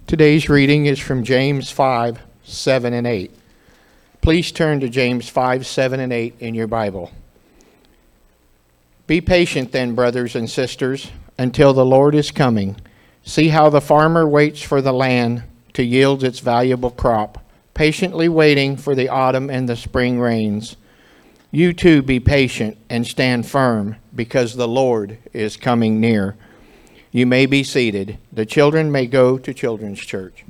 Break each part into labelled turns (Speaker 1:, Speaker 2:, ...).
Speaker 1: Today's reading is from James 5, 7 and 8. Please turn to James 5, 7 and 8 in your Bible. Be patient then, brothers and sisters, until the Lord is coming. See how the farmer waits for the land to yield its valuable crop, patiently waiting for the autumn and the spring rains. You too be patient and stand firm, because the Lord is coming near. You may be seated. The children may go to Children's Church.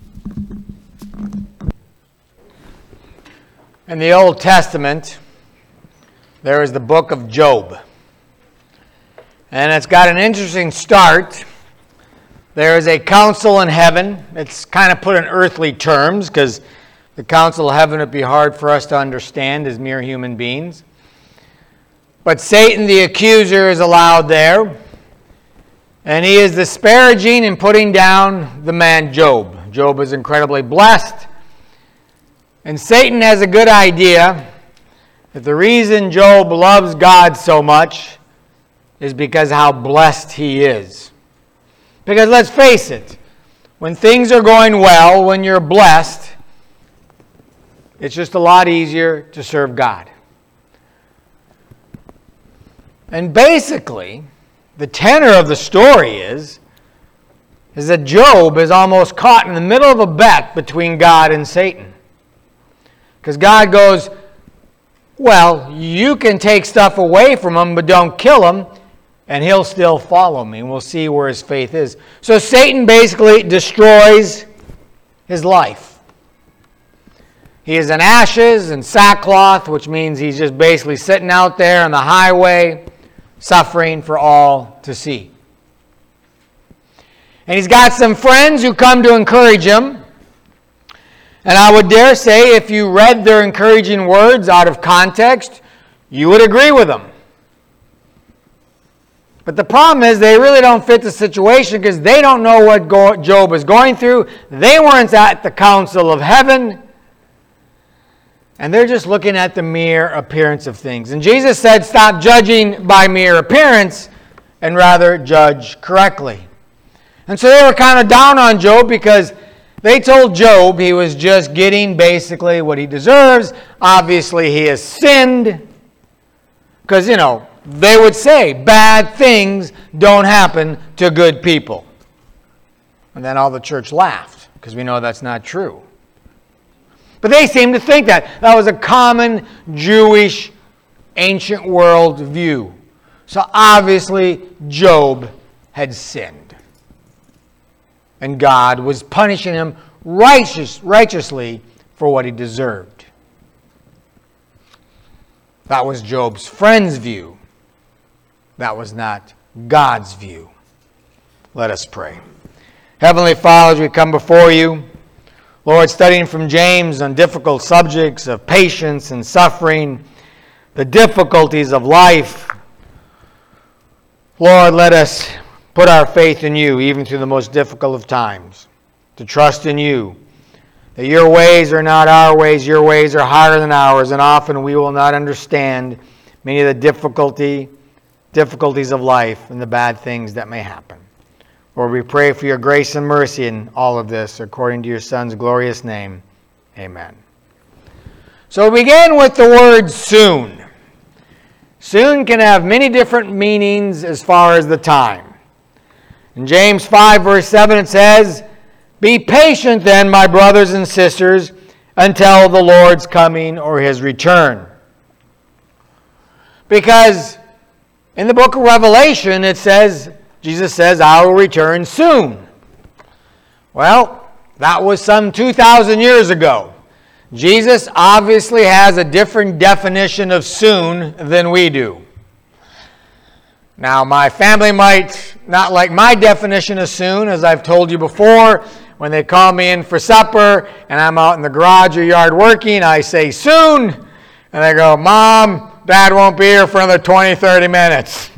Speaker 2: In the Old Testament, there is the book of Job. And it's got an interesting start. There is a council in heaven. It's kind of put in earthly terms because the council of heaven would be hard for us to understand as mere human beings. But Satan, the accuser, is allowed there. And he is disparaging and putting down the man Job. Job is incredibly blessed. And Satan has a good idea that the reason Job loves God so much is because how blessed he is. Because let's face it, when things are going well, when you're blessed, it's just a lot easier to serve God. And basically, the tenor of the story is that Job is almost caught in the middle of a bet between God and Satan. Because God goes, well, you can take stuff away from him, but don't kill him, and he'll still follow me. And we'll see where his faith is. So Satan basically destroys his life. He is in ashes and sackcloth, which means he's just basically sitting out there on the highway, suffering for all to see. And he's got some friends who come to encourage him. And I would dare say if you read their encouraging words out of context, you would agree with them. But the problem is they really don't fit the situation because they don't know what Job is going through. They weren't at the council of heaven. And they're just looking at the mere appearance of things. And Jesus said, stop judging by mere appearance and rather judge correctly. And so they were kind of down on Job because they told Job he was just getting basically what he deserves. Obviously, he has sinned. Because, they would say bad things don't happen to good people. And then all the church laughed because we know that's not true. But they seemed to think that was a common Jewish ancient world view. So obviously Job had sinned. And God was punishing him righteously for what he deserved. That was Job's friend's view. That was not God's view. Let us pray. Heavenly Father, as we come before you, Lord, studying from James on difficult subjects of patience and suffering, the difficulties of life. Lord, let us put our faith in you, even through the most difficult of times, to trust in you, that your ways are not our ways, your ways are higher than ours, and often we will not understand many of the difficulties of life and the bad things that may happen. Lord, we pray for your grace and mercy in all of this, according to your Son's glorious name. Amen. So we begin with the word soon. Soon can have many different meanings as far as the time. In James 5, verse 7, it says, be patient then, my brothers and sisters, until the Lord's coming or his return. Because in the book of Revelation, Jesus says, I will return soon. Well, that was some 2,000 years ago. Jesus obviously has a different definition of soon than we do. Now, my family might not like my definition of soon, as I've told you before. When they call me in for supper and I'm out in the garage or yard working, I say soon. And they go, Mom, Dad won't be here for another 20, 30 minutes.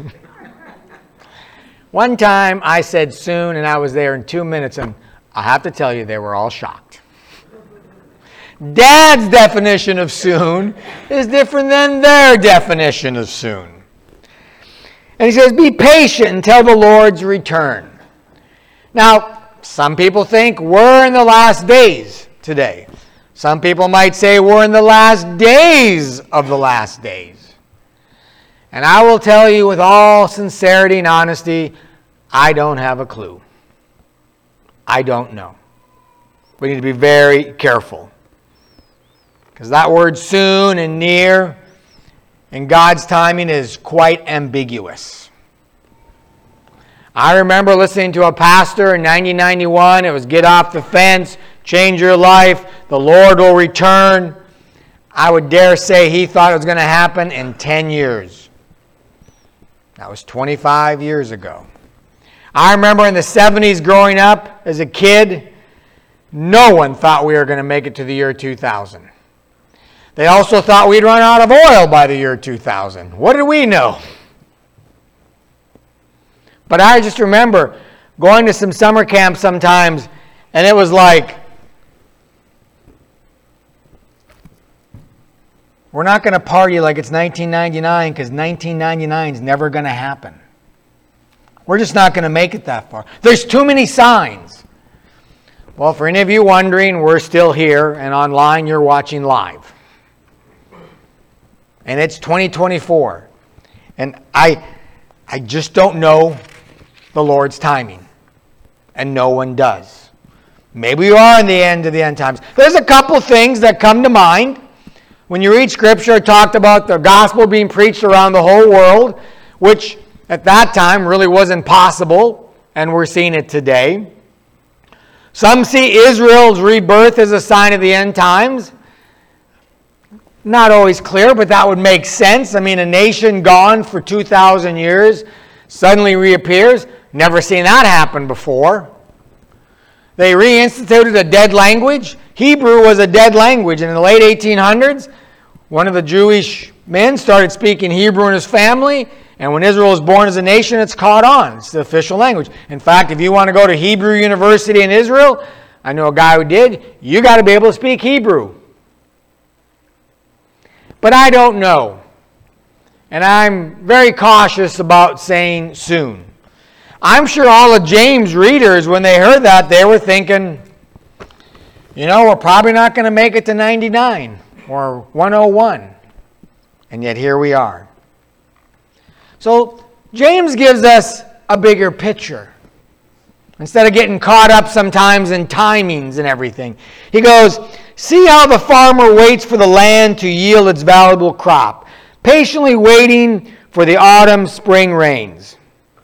Speaker 2: One time I said soon and I was there in 2 minutes, and I have to tell you, they were all shocked. Dad's definition of soon is different than their definition of soon. And he says, be patient until the Lord's return. Now, Some people think we're in the last days today. Some people might say we're in the last days of the last days. And I will tell you with all sincerity and honesty, I don't have a clue. I don't know. We need to be very careful. Because that word soon and near in God's timing is quite ambiguous. I remember listening to a pastor in 1991. It was get off the fence, change your life, the Lord will return. I would dare say he thought it was going to happen in 10 years. That was 25 years ago. I remember in the 70s growing up as a kid, no one thought we were going to make it to the year 2000. They also thought we'd run out of oil by the year 2000. What did we know? But I just remember going to some summer camps sometimes, and it was like, we're not going to party like it's 1999 because 1999 is never going to happen. We're just not going to make it that far. There's too many signs. Well, for any of you wondering, we're still here, and online you're watching live. And it's 2024. And I just don't know the Lord's timing. And no one does. Maybe we are in the end of the end times. There's a couple things that come to mind. When you read Scripture, it talked about the gospel being preached around the whole world, which at that time really wasn't possible, and we're seeing it today. Some see Israel's rebirth as a sign of the end times. Not always clear, but that would make sense. I mean, a nation gone for 2,000 years suddenly reappears. Never seen that happen before. They reinstituted a dead language. Hebrew was a dead language. And in the late 1800s, one of the Jewish men started speaking Hebrew in his family. And when Israel was born as a nation, it's caught on. It's the official language. In fact, if you want to go to Hebrew University in Israel, I know a guy who did, you got to be able to speak Hebrew. But I don't know. And I'm very cautious about saying soon. I'm sure all of James' readers, when they heard that, they were thinking, we're probably not going to make it to 99 or 101. And yet here we are. So James gives us a bigger picture. Instead of getting caught up sometimes in timings and everything. He goes, see how the farmer waits for the land to yield its valuable crop, patiently waiting for the autumn, spring rains.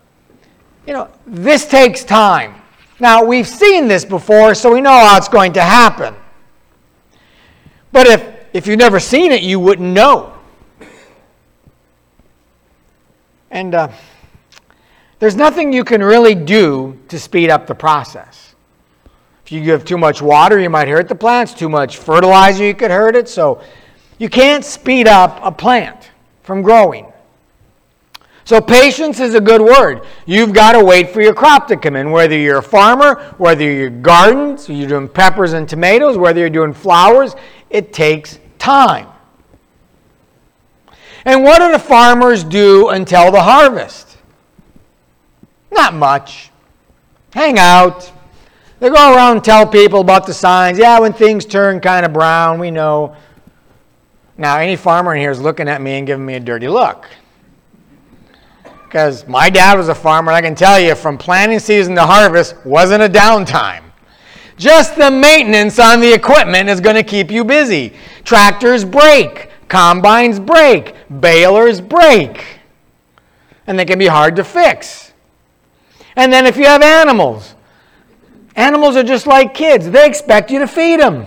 Speaker 2: This takes time. Now, we've seen this before, so we know how it's going to happen. But if you've never seen it, you wouldn't know. And there's nothing you can really do to speed up the process. If you give too much water, you might hurt the plants. Too much fertilizer, you could hurt it. So you can't speed up a plant from growing. So patience is a good word. You've got to wait for your crop to come in. Whether you're a farmer, whether you're gardens, you're doing peppers and tomatoes, whether you're doing flowers, it takes time. And what do the farmers do until the harvest? Not much. Hang out. They go around and tell people about the signs. Yeah, when things turn kind of brown, we know. Now, any farmer in here is looking at me and giving me a dirty look. Because my dad was a farmer, and I can tell you, from planting season to harvest wasn't a downtime. Just the maintenance on the equipment is going to keep you busy. Tractors break. Combines break. Balers break. And they can be hard to fix. And then if you have animals, animals are just like kids. They expect you to feed them.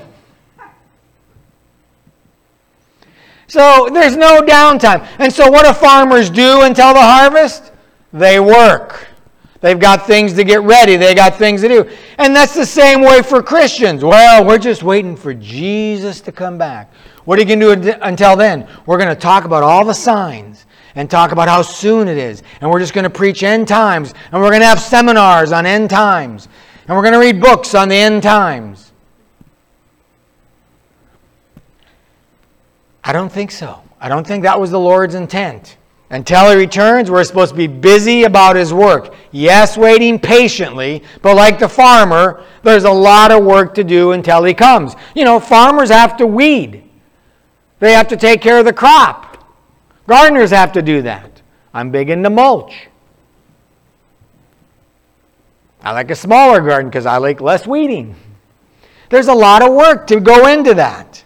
Speaker 2: So there's no downtime. And so what do farmers do until the harvest? They work. They've got things to get ready. They got things to do. And that's the same way for Christians. Well, we're just waiting for Jesus to come back. What are you going to do until then? We're going to talk about all the signs and talk about how soon it is. And we're just going to preach end times. And we're going to have seminars on end times. And we're going to read books on the end times. I don't think so. I don't think that was the Lord's intent. Until he returns, we're supposed to be busy about his work. Yes, waiting patiently, but like the farmer, there's a lot of work to do until he comes. You know, farmers have to weed. They have to take care of the crop. Gardeners have to do that. I'm big into mulch. I like a smaller garden because I like less weeding. There's a lot of work to go into that.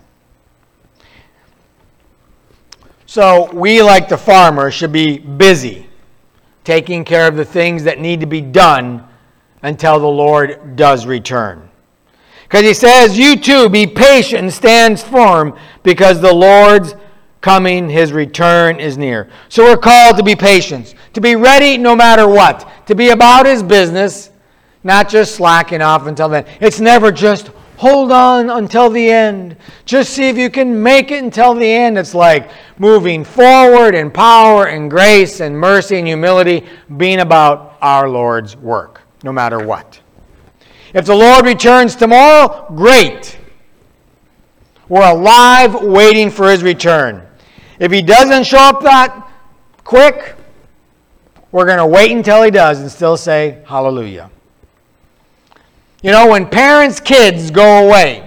Speaker 2: So we, like the farmer, should be busy taking care of the things that need to be done until the Lord does return. Because he says, you too, be patient and stand firm, because the Lord's coming, his return is near. So we're called to be patient, to be ready no matter what, to be about his business, not just slacking off until then. It's never just hold on until the end. Just see if you can make it until the end. It's like moving forward in power and grace and mercy and humility, being about our Lord's work, no matter what. If the Lord returns tomorrow, great. We're alive waiting for his return. If he doesn't show up that quick, we're going to wait until he does and still say hallelujah. You know, when parents' kids go away,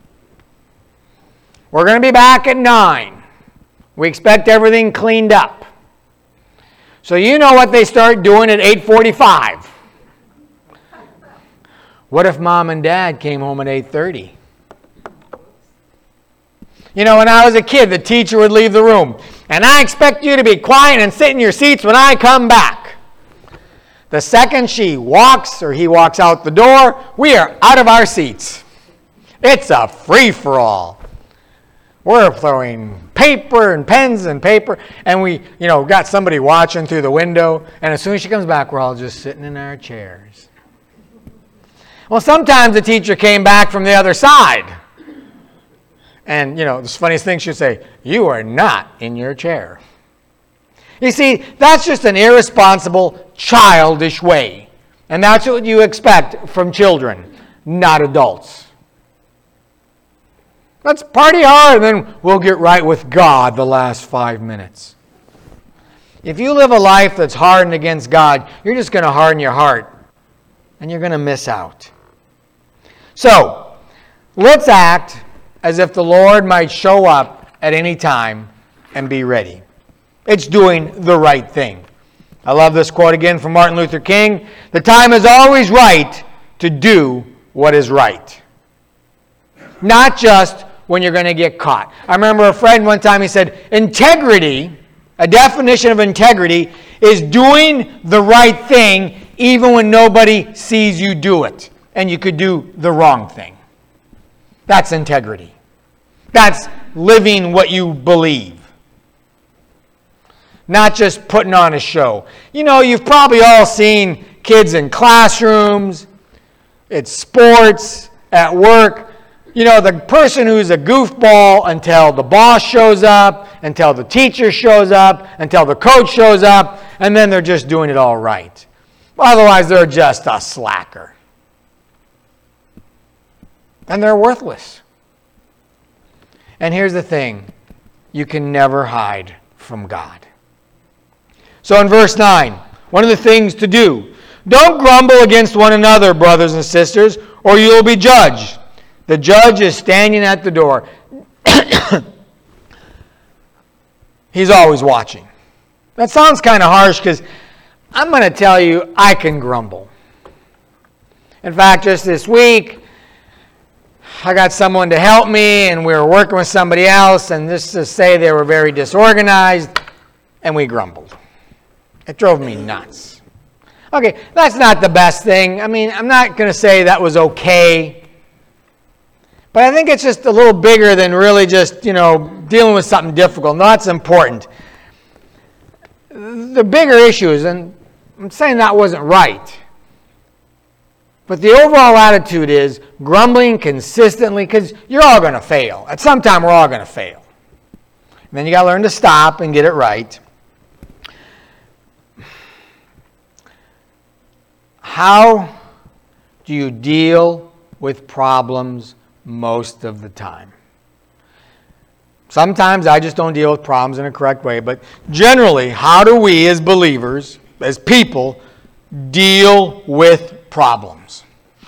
Speaker 2: we're going to be back at 9. We expect everything cleaned up. So you know what they start doing at 8:45. What if mom and dad came home at 8:30? You know, when I was a kid, the teacher would leave the room. And I expect you to be quiet and sit in your seats when I come back. The second she walks or he walks out the door, we are out of our seats. It's a free-for-all. We're throwing paper and pens and paper, and we, got somebody watching through the window, and as soon as she comes back, we're all just sitting in our chairs. Well, sometimes the teacher came back from the other side. And, the funniest thing she'd say, you are not in your chair. You see, that's just an irresponsible, childish way. And that's what you expect from children, not adults. Let's party hard, and then we'll get right with God the last 5 minutes. If you live a life that's hardened against God, you're just going to harden your heart, and you're going to miss out. So, let's act as if the Lord might show up at any time and be ready. It's doing the right thing. I love this quote again from Martin Luther King. The time is always right to do what is right. Not just when you're going to get caught. I remember a friend one time, he said, integrity, a definition of integrity, is doing the right thing even when nobody sees you do it. And you could do the wrong thing. That's integrity. That's living what you believe. Not just putting on a show. You've probably all seen kids in classrooms, at sports, at work. The person who's a goofball until the boss shows up, until the teacher shows up, until the coach shows up, and then they're just doing it all right. Otherwise, they're just a slacker. And they're worthless. And here's the thing. You can never hide from God. So in verse 9, one of the things to do, don't grumble against one another, brothers and sisters, or you'll be judged. The judge is standing at the door. He's always watching. That sounds kind of harsh because I'm going to tell you I can grumble. In fact, just this week, I got someone to help me, and we were working with somebody else, and just to say they were very disorganized, and we grumbled. It drove me nuts. Okay, that's not the best thing. I mean, I'm not going to say that was okay. But I think it's just a little bigger than really just, dealing with something difficult. No, that's important. The bigger issue is, and I'm saying that wasn't right, but the overall attitude is grumbling consistently, because you're all going to fail. At some time, we're all going to fail. And then you got to learn to stop and get it right. How do you deal with problems most of the time? Sometimes I just don't deal with problems in a correct way. But generally, how do we as believers, as people, deal with problems?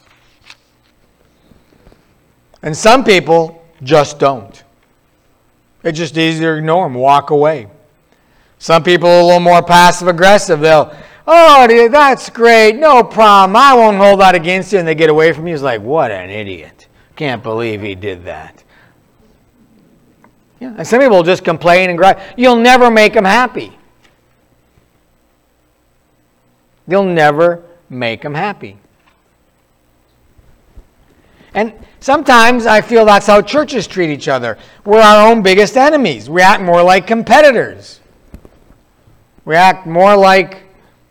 Speaker 2: And some people just don't. It's just easier to ignore them, walk away. Some people are a little more passive-aggressive. They'll, oh, dude, that's great, no problem, I won't hold that against you, and they get away from you. It's like, what an idiot. Can't believe he did that. Yeah. And some people will just complain and gripe. You'll never make them happy. You'll never make them happy. And sometimes I feel that's how churches treat each other. We're our own biggest enemies. We act more like competitors. We act more like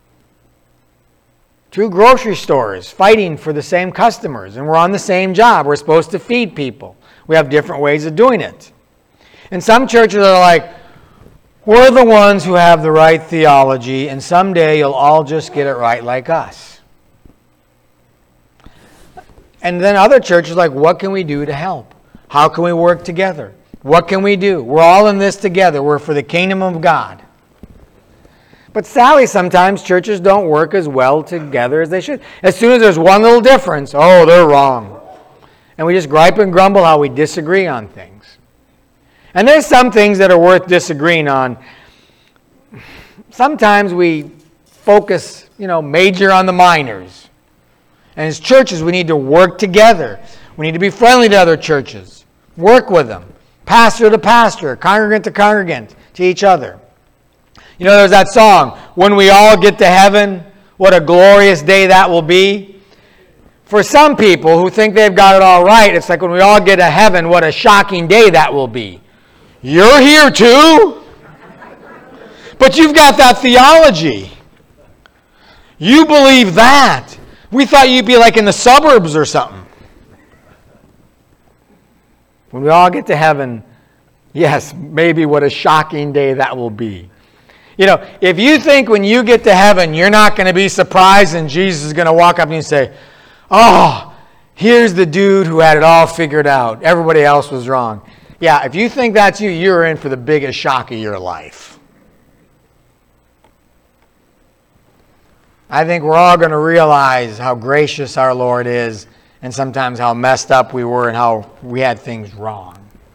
Speaker 2: two grocery stores fighting for the same customers. And we're on the same job. We're supposed to feed people. We have different ways of doing it. And some churches are like, we're the ones who have the right theology, and someday you'll all just get it right like us. And then other churches are like, what can we do to help? How can we work together? What can we do? We're all in this together. We're for the kingdom of God. But sadly, sometimes churches don't work as well together as they should. As soon as there's one little difference, oh, they're wrong. And we just gripe and grumble how we disagree on things. And there's some things that are worth disagreeing on. Sometimes we focus, major on the minors. And as churches, we need to work together. We need to be friendly to other churches. Work with them. Pastor to pastor, congregant to congregant, to each other. There's that song, when we all get to heaven, what a glorious day that will be. For some people who think they've got it all right, it's like when we all get to heaven, what a shocking day that will be. You're here too? But you've got that theology. You believe that. We thought you'd be like in the suburbs or something. When we all get to heaven, yes, maybe what a shocking day that will be. If you think when you get to heaven, you're not going to be surprised and Jesus is going to walk up to you and say, oh, here's the dude who had it all figured out. Everybody else was wrong. Yeah, if you think that's you, you're in for the biggest shock of your life. I think we're all going to realize how gracious our Lord is and sometimes how messed up we were and how we had things wrong.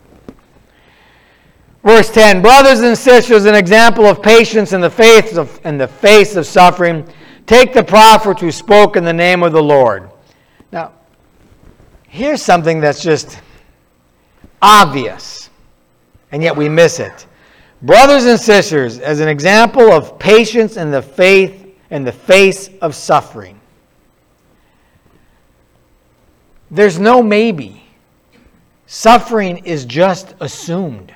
Speaker 2: Verse 10, brothers and sisters, an example of patience in the face of suffering. Take the prophet who spoke in the name of the Lord. Now, here's something that's just obvious, and yet we miss it. Brothers and sisters, as an example of patience in the face of suffering. There's no maybe. Suffering is just assumed.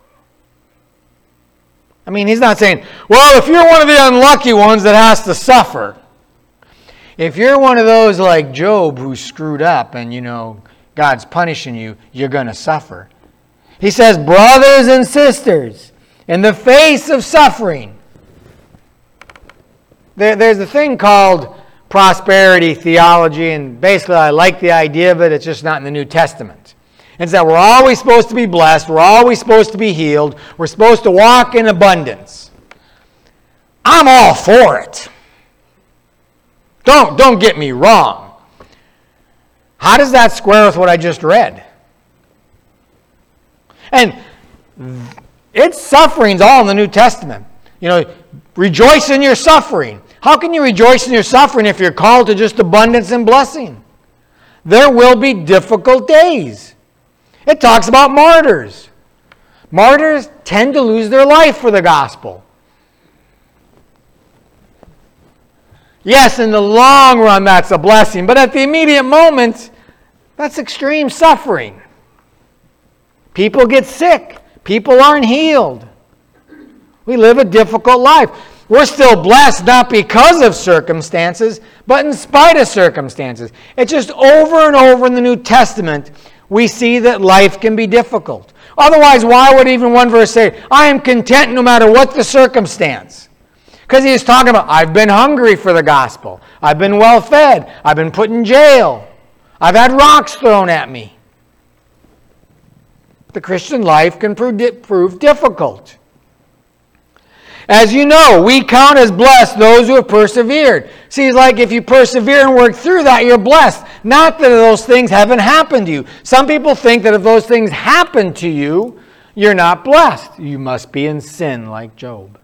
Speaker 2: He's not saying, well, if you're one of the unlucky ones that has to suffer, if you're one of those like Job who screwed up and, God's punishing you, you're going to suffer. He says, brothers and sisters, in the face of suffering. There's a thing called prosperity theology, and basically I like the idea of it, it's just not in the New Testament. It's that we're always supposed to be blessed, we're always supposed to be healed, we're supposed to walk in abundance. I'm all for it. Don't get me wrong. How does that square with what I just read? And it's suffering's all in the New Testament. Rejoice in your suffering. How can you rejoice in your suffering if you're called to just abundance and blessing? There will be difficult days. It talks about martyrs. Martyrs tend to lose their life for the gospel. Yes, in the long run, that's a blessing. But at the immediate moment, that's extreme suffering. People get sick. People aren't healed. We live a difficult life. We're still blessed not because of circumstances, but in spite of circumstances. It's just over and over in the New Testament, we see that life can be difficult. Otherwise, why would even one verse say, I am content no matter what the circumstance? Because he's talking about, I've been hungry for the gospel. I've been well fed. I've been put in jail. I've had rocks thrown at me. the Christian life can prove difficult. As you know, we count as blessed those who have persevered. See, it's like if you persevere and work through that, you're blessed. Not that those things haven't happened to you. Some people think that if those things happen to you, you're not blessed. You must be in sin like Job.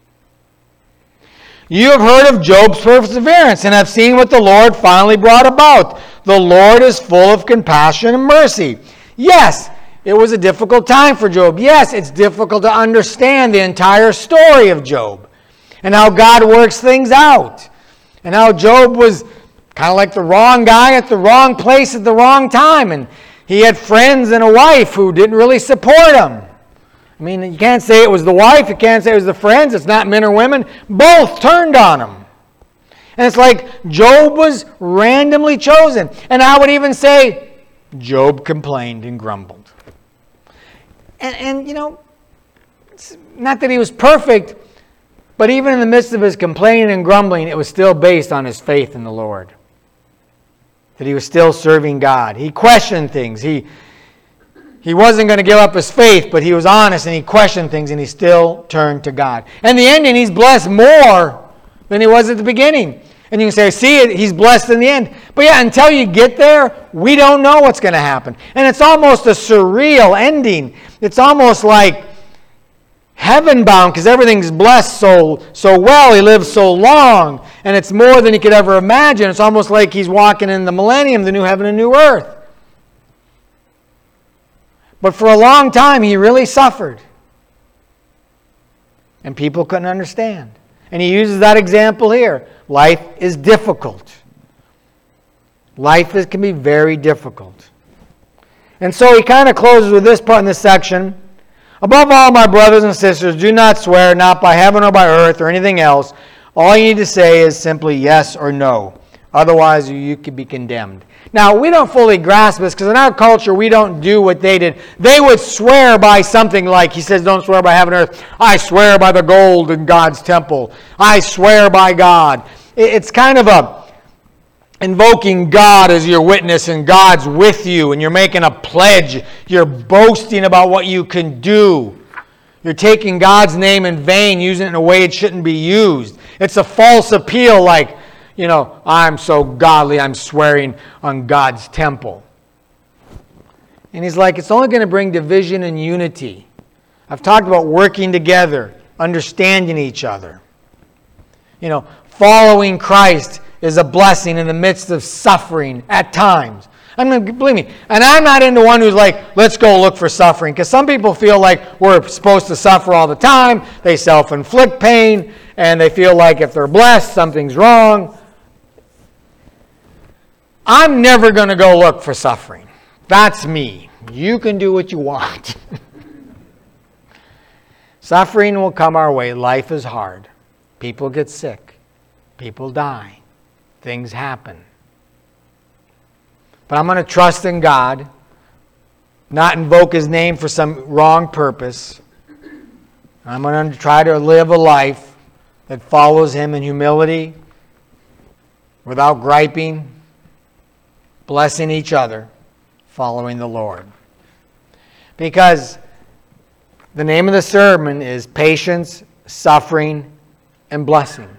Speaker 2: You have heard of Job's perseverance and have seen what the Lord finally brought about. The Lord is full of compassion and mercy. Yes, it was a difficult time for Job. Yes, it's difficult to understand the entire story of Job and how God works things out and how Job was kind of like the wrong guy at the wrong place at the wrong time, and he had friends and a wife who didn't really support him. I mean, you can't say it was the wife, you can't say it was the friends, it's not men or women. Both turned on him. And it's like Job was randomly chosen. And I would even say Job complained and grumbled. And you know, it's not that he was perfect, but even in the midst of his complaining and grumbling, it was still based on his faith in the Lord. That he was still serving God. He questioned things. He wasn't going to give up his faith, but he was honest and he questioned things and he still turned to God. And the ending, he's blessed more than he was at the beginning. And you can say, see, he's blessed in the end. But yeah, until you get there, we don't know what's going to happen. And it's almost a surreal ending. It's almost like heaven-bound because everything's blessed so well. He lives so long. And it's more than he could ever imagine. It's almost like he's walking in the millennium, the new heaven and new earth. But for a long time, he really suffered. And people couldn't understand. And he uses that example here. Life is difficult. Life can be very difficult. And so he kind of closes with this part in this section. Above all, my brothers and sisters, do not swear, not by heaven or by earth or anything else. All you need to say is simply yes or no. Otherwise, you could be condemned. Now, we don't fully grasp this because in our culture, we don't do what they did. They would swear by something like, he says, don't swear by heaven and earth. I swear by the gold in God's temple. I swear by God. It's kind of invoking God as your witness and God's with you and you're making a pledge. You're boasting about what you can do. You're taking God's name in vain, using it in a way it shouldn't be used. It's a false appeal like, you know, I'm so godly, I'm swearing on God's temple. And he's like, it's only going to bring division and unity. I've talked about working together, understanding each other. You know, following Christ is a blessing in the midst of suffering at times. I mean, believe me, and I'm not into one who's like, let's go look for suffering. Because some people feel like we're supposed to suffer all the time. They self-inflict pain, and they feel like if they're blessed, something's wrong. I'm never going to go look for suffering. That's me. You can do what you want. Suffering will come our way. Life is hard. People get sick. People die. Things happen. But I'm going to trust in God, not invoke His name for some wrong purpose. I'm going to try to live a life that follows Him in humility, without griping, blessing each other, following the Lord. Because the name of the sermon is Patience, Suffering, and Blessing.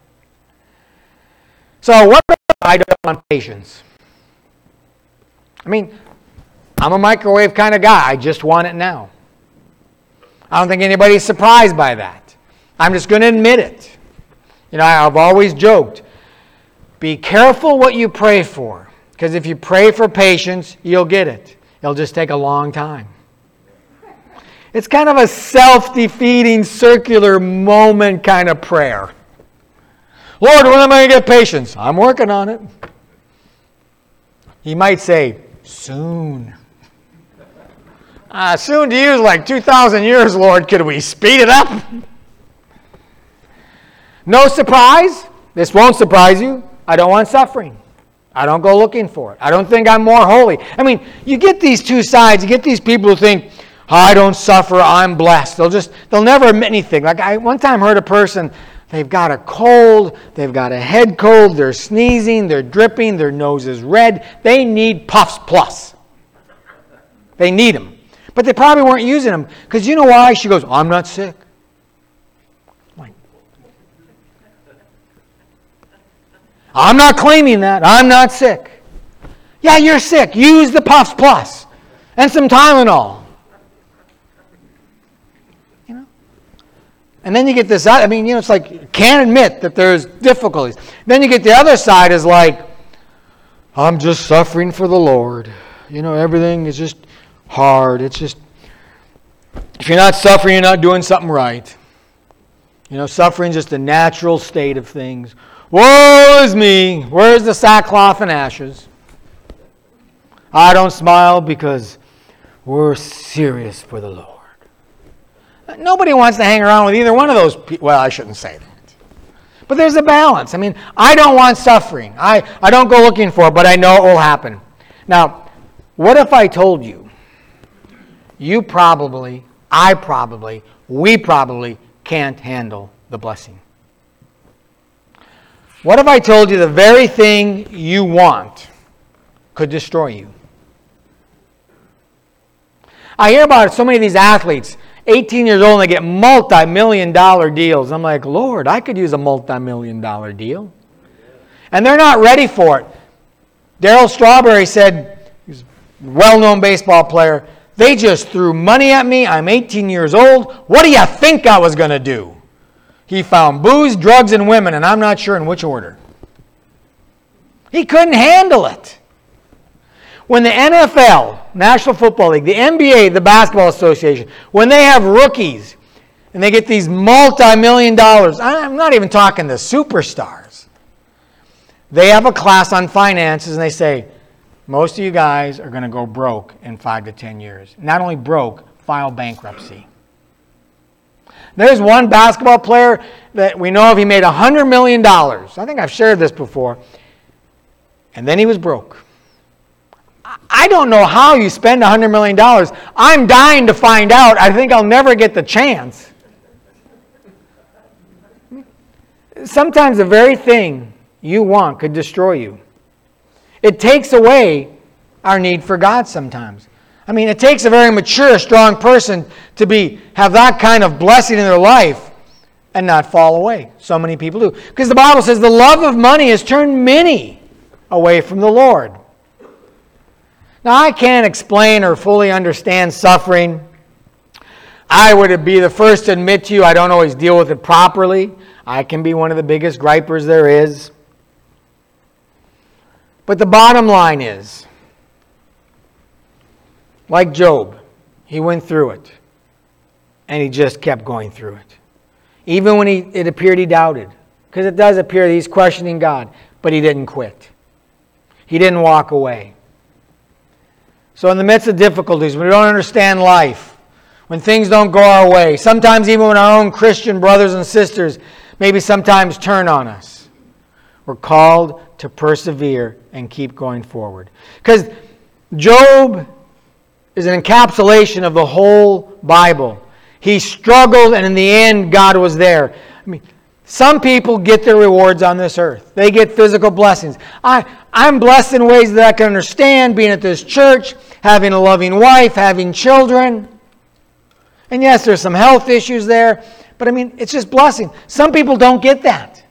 Speaker 2: So what do I do on patience? I mean, I'm a microwave kind of guy. I just want it now. I don't think anybody's surprised by that. I'm just going to admit it. You know, I've always joked, be careful what you pray for. Because if you pray for patience, you'll get it. It'll just take a long time. It's kind of a self-defeating, circular moment kind of prayer. Lord, when am I going to get patience? I'm working on it. He might say, soon. Soon to you is like 2,000 years, Lord. Could we speed it up? No surprise. This won't surprise you. I don't want suffering. I don't go looking for it. I don't think I'm more holy. I mean, you get these two sides. You get these people who think, I don't suffer, I'm blessed. They'll never admit anything. Like I one time heard a person, they've got a cold, they've got a head cold, they're sneezing, they're dripping, their nose is red. They need Puffs Plus. They need them. But they probably weren't using them. Because you know why? She goes, I'm not sick. I'm not claiming that. I'm not sick. Yeah, you're sick. Use the Puffs Plus and some Tylenol. You know? And then you get this, it's like, you can't admit that there's difficulties. Then you get the other side is like, I'm just suffering for the Lord. Everything is just hard. It's just, if you're not suffering, you're not doing something right. Suffering is just a natural state of things. Woe is me. Where's the sackcloth and ashes? I don't smile because we're serious for the Lord. Nobody wants to hang around with either one of those people. Well, I shouldn't say that. But there's a balance. I don't want suffering. I don't go looking for it, but I know it will happen. Now, what if I told you, we probably can't handle the blessing? What if I told you the very thing you want could destroy you? I hear about so many of these athletes, 18 years old, and they get multi-million-dollar deals. I'm like, Lord, I could use a multi-million-dollar deal. And they're not ready for it. Darryl Strawberry said, he's a well-known baseball player, they just threw money at me. I'm 18 years old. What do you think I was going to do? He found booze, drugs, and women, and I'm not sure in which order. He couldn't handle it. When the NFL, National Football League, the NBA, the Basketball Association, when they have rookies and they get these multi-million dollars, I'm not even talking the superstars. They have a class on finances and they say, most of you guys are going to go broke in 5 to 10 years. Not only broke, file bankruptcy. There's one basketball player that we know of, he made $100 million. I think I've shared this before. And then he was broke. I don't know how you spend $100 million. I'm dying to find out. I think I'll never get the chance. Sometimes the very thing you want could destroy you. It takes away our need for God sometimes. It takes a very mature, strong person to have that kind of blessing in their life and not fall away. So many people do. Because the Bible says the love of money has turned many away from the Lord. Now, I can't explain or fully understand suffering. I would be the first to admit to you I don't always deal with it properly. I can be one of the biggest gripers there is. But the bottom line is, like Job, he went through it. And he just kept going through it. Even when it appeared he doubted. Because it does appear that he's questioning God. But he didn't quit. He didn't walk away. So in the midst of difficulties, when we don't understand life, when things don't go our way, sometimes even when our own Christian brothers and sisters maybe sometimes turn on us, we're called to persevere and keep going forward. Because Job is an encapsulation of the whole Bible. He struggled, and in the end, God was there. Some people get their rewards on this earth. They get physical blessings. I'm blessed in ways that I can understand, being at this church, having a loving wife, having children. And yes, there's some health issues there, but it's just blessing. Some people don't get that.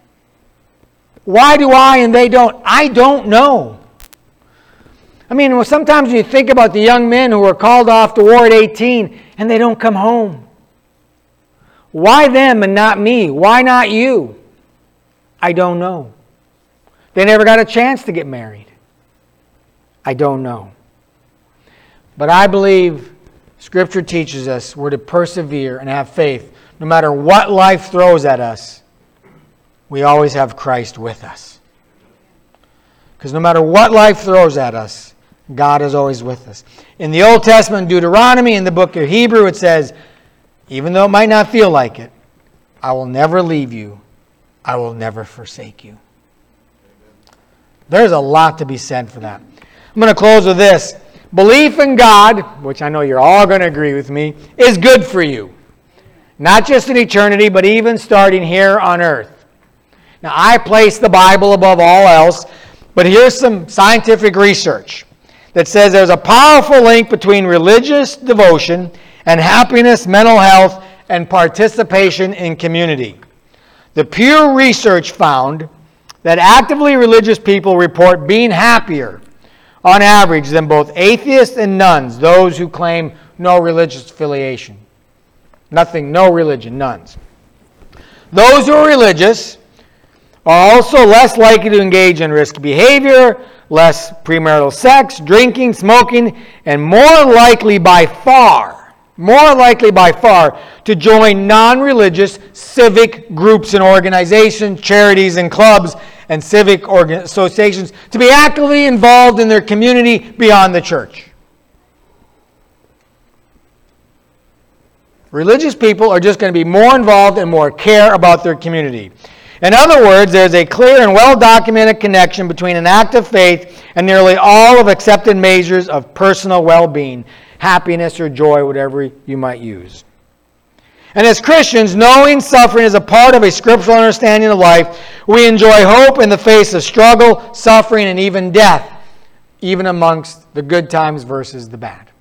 Speaker 2: Why do I and they don't? I don't know. Sometimes when you think about the young men who were called off to war at 18 and they don't come home. Why them and not me? Why not you? I don't know. They never got a chance to get married. I don't know. But I believe Scripture teaches us we're to persevere and have faith. No matter what life throws at us, we always have Christ with us. Because no matter what life throws at us, God is always with us. In the Old Testament, Deuteronomy, in the book of Hebrew, it says, even though it might not feel like it, I will never leave you. I will never forsake you. There's a lot to be said for that. I'm going to close with this. Belief in God, which I know you're all going to agree with me, is good for you. Not just in eternity, but even starting here on earth. Now, I place the Bible above all else, but here's some scientific research. that says there's a powerful link between religious devotion and happiness, mental health, and participation in community. The Pew Research found that actively religious people report being happier on average than both atheists and nuns, those who claim no religious affiliation. Nothing, no religion, nuns. Those who are religious are also less likely to engage in risky behavior, less premarital sex, drinking, smoking, and more likely by far, to join non-religious civic groups and organizations, charities and clubs, and civic associations, to be actively involved in their community beyond the church. Religious people are just going to be more involved and more care about their community. In other words, there's a clear and well-documented connection between an act of faith and nearly all of accepted measures of personal well-being, happiness or joy, whatever you might use. And as Christians, knowing suffering is a part of a scriptural understanding of life, we enjoy hope in the face of struggle, suffering, and even death, even amongst the good times versus the bad.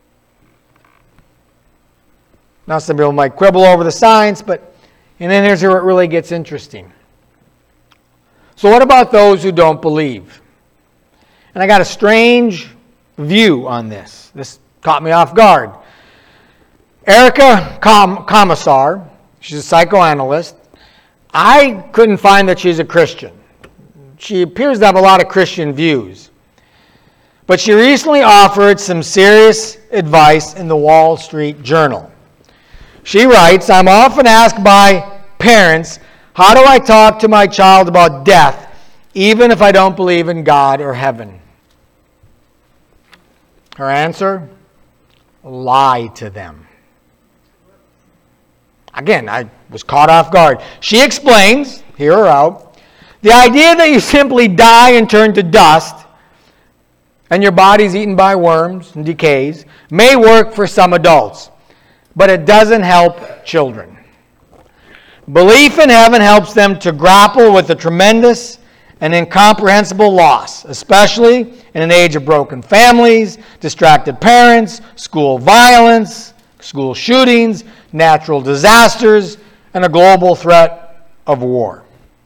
Speaker 2: Now, some people might quibble over the science, and then here's where it really gets interesting. So what about those who don't believe? And I got a strange view on this. This caught me off guard. Erica Komisar, she's a psychoanalyst. I couldn't find that she's a Christian. She appears to have a lot of Christian views. But she recently offered some serious advice in the Wall Street Journal. She writes, "I'm often asked by parents, how do I talk to my child about death, even if I don't believe in God or heaven?" Her answer, lie to them. Again, I was caught off guard. She explains, hear her out, the idea that you simply die and turn to dust, and your body's eaten by worms and decays, may work for some adults, but it doesn't help children. Belief in heaven helps them to grapple with the tremendous and incomprehensible loss, especially in an age of broken families, distracted parents, school violence, school shootings, natural disasters, and a global threat of war.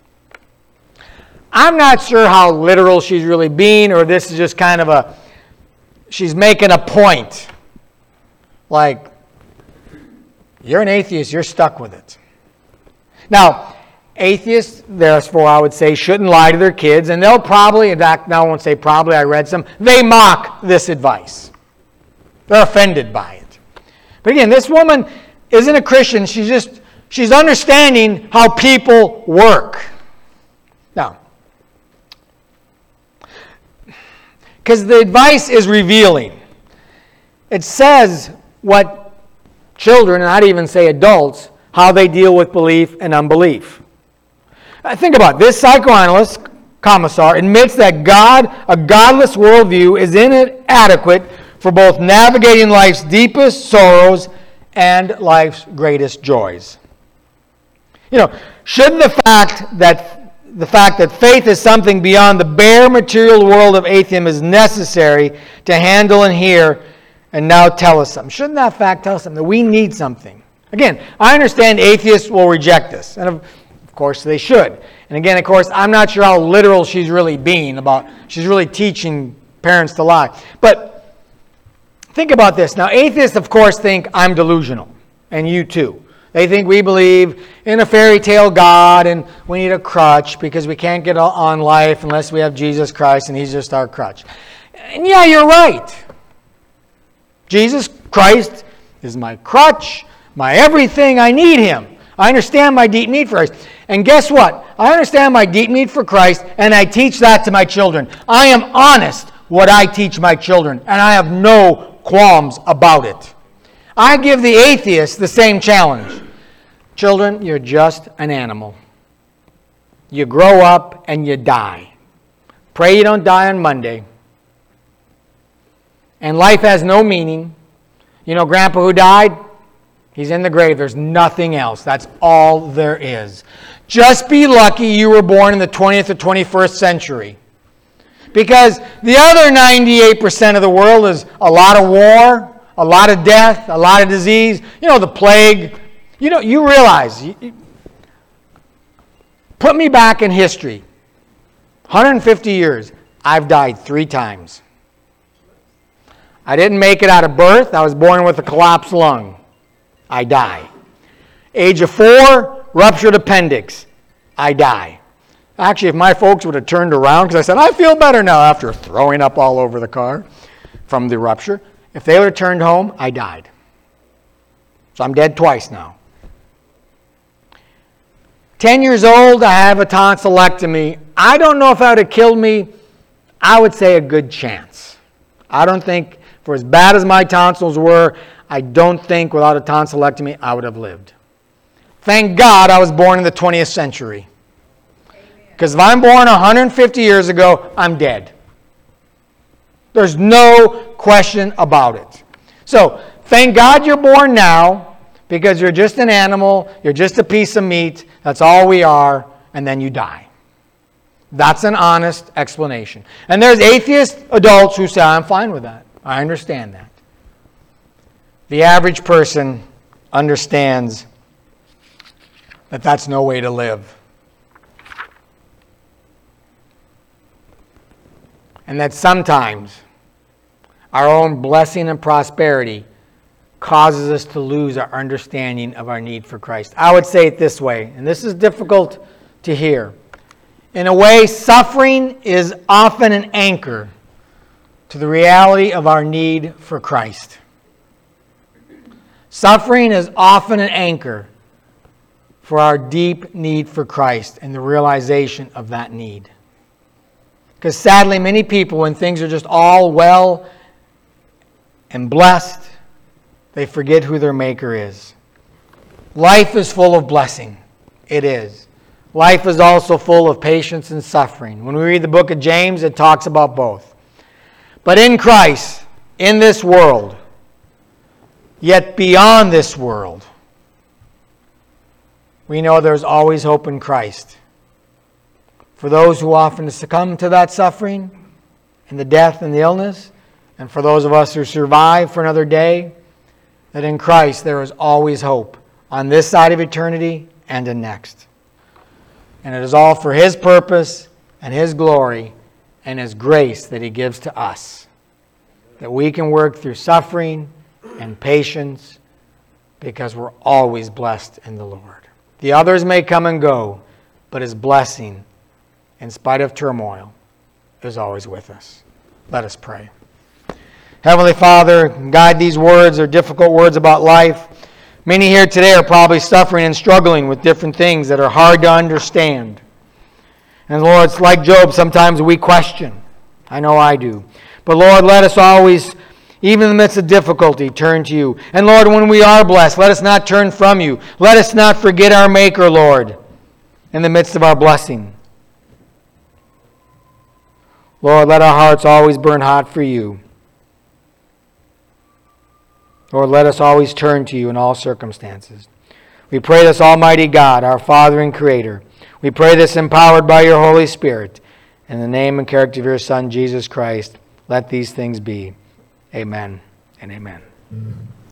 Speaker 2: I'm not sure how literal she's really being, or this is just kind of she's making a point. Like, you're an atheist, you're stuck with it. Now, atheists, therefore, I would say, shouldn't lie to their kids, and they'll probably, in fact, now I won't say probably, I read some, they mock this advice. They're offended by it. But again, this woman isn't a Christian, she's understanding how people work. Now, because the advice is revealing. It says what children, and I'd even say adults, how they deal with belief and unbelief. Think about it. This psychoanalyst, Komisar, admits that a godless worldview, is inadequate for both navigating life's deepest sorrows and life's greatest joys. Should the fact that faith is something beyond the bare material world of atheism is necessary to handle and hear, and now tell us something? Shouldn't that fact tell us something? That we need something? Again, I understand atheists will reject this, and of course they should. And again, of course, I'm not sure how literal she's really being about. She's really teaching parents to lie. But think about this. Now, atheists, of course, think I'm delusional, and you too. They think we believe in a fairy tale God, and we need a crutch because we can't get on life unless we have Jesus Christ, and He's just our crutch. And yeah, you're right. Jesus Christ is my crutch, my everything. I need Him. I understand my deep need for Christ. And guess what? I understand my deep need for Christ, and I teach that to my children. I am honest what I teach my children, and I have no qualms about it. I give the atheist the same challenge. Children, you're just an animal. You grow up and you die. Pray you don't die on Monday. And life has no meaning. Grandpa who died, he's in the grave. There's nothing else. That's all there is. Just be lucky you were born in the 20th or 21st century. Because the other 98% of the world is a lot of war, a lot of death, a lot of disease. You know, the plague. You know, you realize, put me back in history. 150 years, I've died 3 times. I didn't make it out of birth. I was born with a collapsed lung. I die. Age of 4, ruptured appendix. I die. Actually, if my folks would have turned around, because I said, I feel better now after throwing up all over the car from the rupture. If they would have turned home, I died. So I'm dead twice now. 10 years old, I have a tonsillectomy. I don't know if that would have killed me. I would say a good chance. I don't think, for as bad as my tonsils were, I don't think without a tonsillectomy I would have lived. Thank God I was born in the 20th century. Because if I'm born 150 years ago, I'm dead. There's no question about it. So, thank God you're born now, because you're just an animal, you're just a piece of meat, that's all we are, and then you die. That's an honest explanation. And there's atheist adults who say, I'm fine with that. I understand that. The average person understands that that's no way to live. And that sometimes our own blessing and prosperity causes us to lose our understanding of our need for Christ. I would say it this way, and this is difficult to hear. In a way, suffering is often an anchor to the reality of our need for Christ. Suffering is often an anchor for our deep need for Christ and the realization of that need. Because sadly, many people, when things are just all well and blessed, they forget who their Maker is. Life is full of blessing. It is. Life is also full of patience and suffering. When we read the book of James, it talks about both. But in Christ, in this world, yet beyond this world, we know there's always hope in Christ. For those who often succumb to that suffering and the death and the illness, and for those of us who survive for another day, that in Christ there is always hope on this side of eternity and the next. And it is all for His purpose and His glory and His grace that He gives to us, that we can work through suffering and patience because we're always blessed in the Lord. The others may come and go, but His blessing, in spite of turmoil, is always with us. Let us pray. Heavenly Father, guide these words. They're difficult words about life. Many here today are probably suffering and struggling with different things that are hard to understand. And Lord, it's like Job, sometimes we question. I know I do. But Lord, let us always, even in the midst of difficulty, turn to You. And Lord, when we are blessed, let us not turn from You. Let us not forget our Maker, Lord, in the midst of our blessing. Lord, let our hearts always burn hot for You. Lord, let us always turn to You in all circumstances. We pray this, Almighty God, our Father and Creator. We pray this empowered by Your Holy Spirit. In the name and character of Your Son, Jesus Christ, let these things be. Amen and amen.